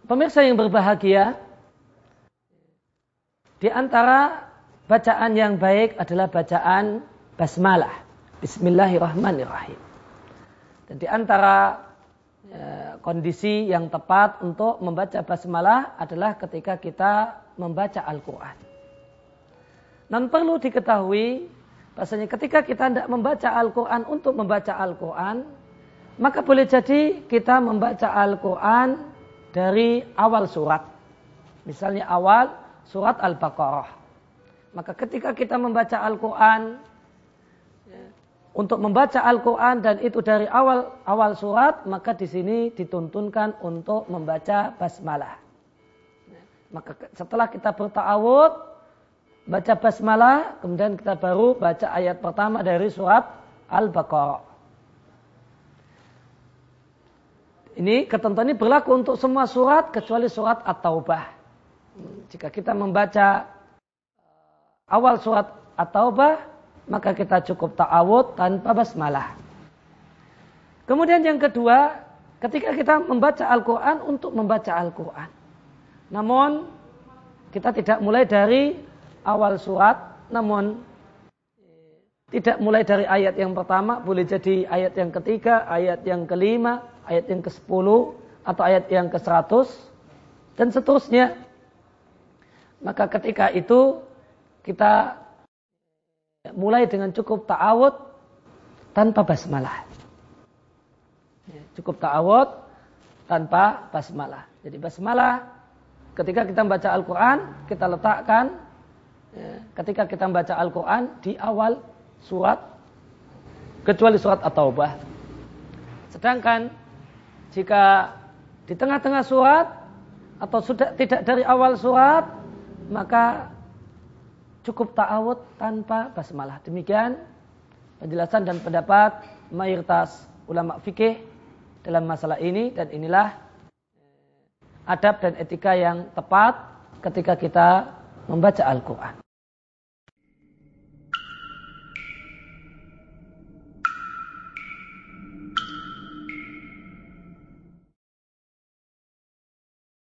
Pemirsa yang berbahagia, di antara bacaan yang baik adalah bacaan basmalah, bismillahirrahmanirrahim. Dan di antara kondisi yang tepat untuk membaca basmalah adalah ketika kita membaca Al-Quran. Dan perlu diketahui bahasanya ketika kita tidak membaca Al-Quran untuk membaca Al-Quran, maka boleh jadi kita membaca Al-Quran dari awal surat. Misalnya awal surat Al-Baqarah. Maka ketika kita membaca Al-Quran, untuk membaca Al-Quran dan itu dari awal surat, maka di sini dituntunkan untuk membaca basmalah. Maka setelah kita berta'awud, baca basmalah, kemudian kita baru baca ayat pertama dari surat Al-Baqarah. Ini ketentuan ini berlaku untuk semua surat kecuali surat At-Taubah. Jika kita membaca awal surat At-Taubah, maka kita cukup ta'awud tanpa basmalah. Kemudian yang kedua, ketika kita membaca Al-Quran untuk membaca Al-Quran. Namun, kita tidak mulai dari awal surat, namun tidak mulai dari ayat yang pertama, boleh jadi ayat yang ketiga, ayat yang kelima, ayat yang ke-10, atau ayat yang ke-100, dan seterusnya. Maka ketika itu, kita mulai dengan cukup ta'awud tanpa basmalah. Cukup ta'awud tanpa basmalah. Jadi basmalah, ketika kita membaca Al-Quran, kita letakkan, ketika kita membaca Al-Quran di awal surat, kecuali surat At-Taubah. Sedangkan jika di tengah-tengah surat atau sudah tidak dari awal surat, maka cukup ta'awud tanpa basmalah. Demikian penjelasan dan pendapat mayoritas ulama fikih dalam masalah ini, dan inilah adab dan etika yang tepat ketika kita membaca Al-Quran.